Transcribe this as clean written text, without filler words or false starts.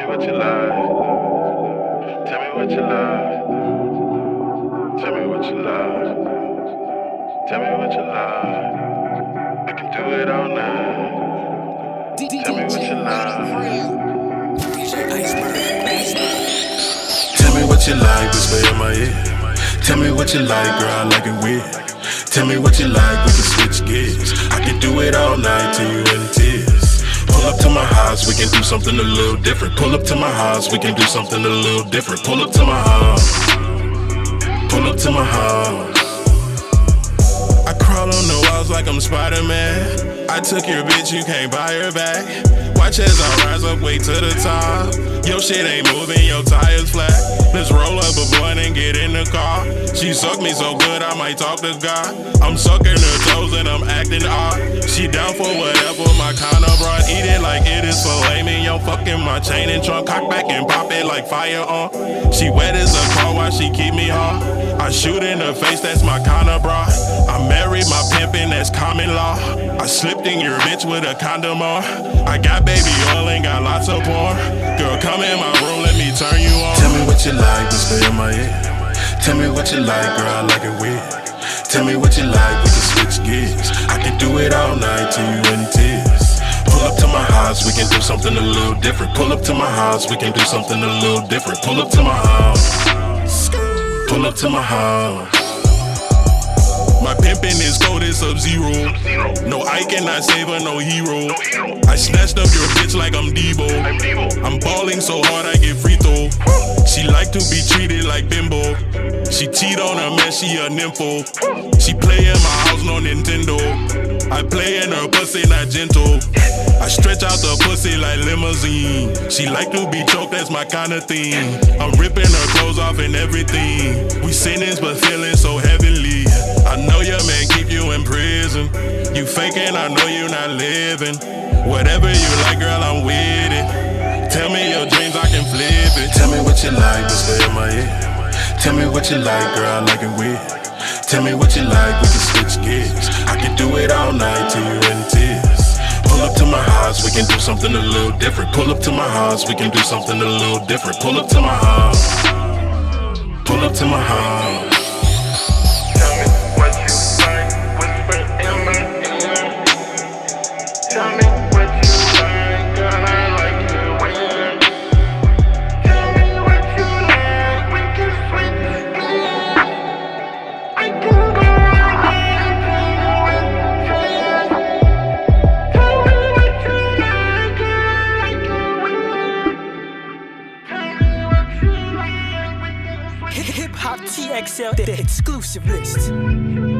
what you like. Tell me what you like. Tell me what you like. Tell me what you like. I can do it all night. Tell me what you like. Tell me what you like, whisper in my ear. Tell me what you like, girl, I like it weird. Tell me what you like, we can switch gears. I can do it all night till you in tears. Pull up to my house, we can do something a little different. Pull up to my house, we can do something a little different. Pull up to my house. Pull up to my house. I crawl on the walls like I'm Spider-Man. I took your bitch, you can't buy her back. Watch as I rise up, way to the top. Your shit ain't moving, your tires flat. Let's roll up a blunt and get in the car. She sucked me so good, I might talk to God. I'm sucking her toes and I'm acting odd. She down for whatever, my kind of broad. Eat it like it is filet mignon. Fucking my chain and trunk, cock back and pop it like fire on. She wet as a car while she keep me hard. I shoot in her face, that's my kind of broad. I married my pimpin', that's common law. I slipped in your bitch with a condom on. I got baby oil and got lots of porn. Girl, come in my room, let me turn you on. Tell me what you like, whisper in my ear. Tell me what you like, girl, I like it weird. Tell me what you like, we can switch gears. I can do it all night till you in tears. Pull up to my house, we can do something a little different. Pull up to my house, we can do something a little different. Pull up to my house. Pull up to my house. My pimpin' is cold as Sub-Zero. No, I cannot save her, no hero. I snatched up your bitch like I'm Debo. I'm balling so hard I get free throw. She like to be treated like bimbo. She cheat on her man, she a nympho. She play in my house, no Nintendo. I play in her pussy, not gentle. I stretch out the pussy like limousine. She like to be choked, that's my kind of thing. I'm ripping her clothes off and everything. We sinners but feeling so heavenly. I know your man keep you in prison. You faking, I know you not living. Whatever you like, girl, I'm with it. Tell me your dreams, I can flip it. Tell me what you like, whisper in my ear. Tell me what you like, girl, I like it weird. Tell me what you like, we can switch gears. I can do it all night till you in tears. Pull up to my house, we can do something a little different. Pull up to my house, we can do something a little different. Pull up to my house. Pull up to my house. Hip Hop TXL, the exclusive list.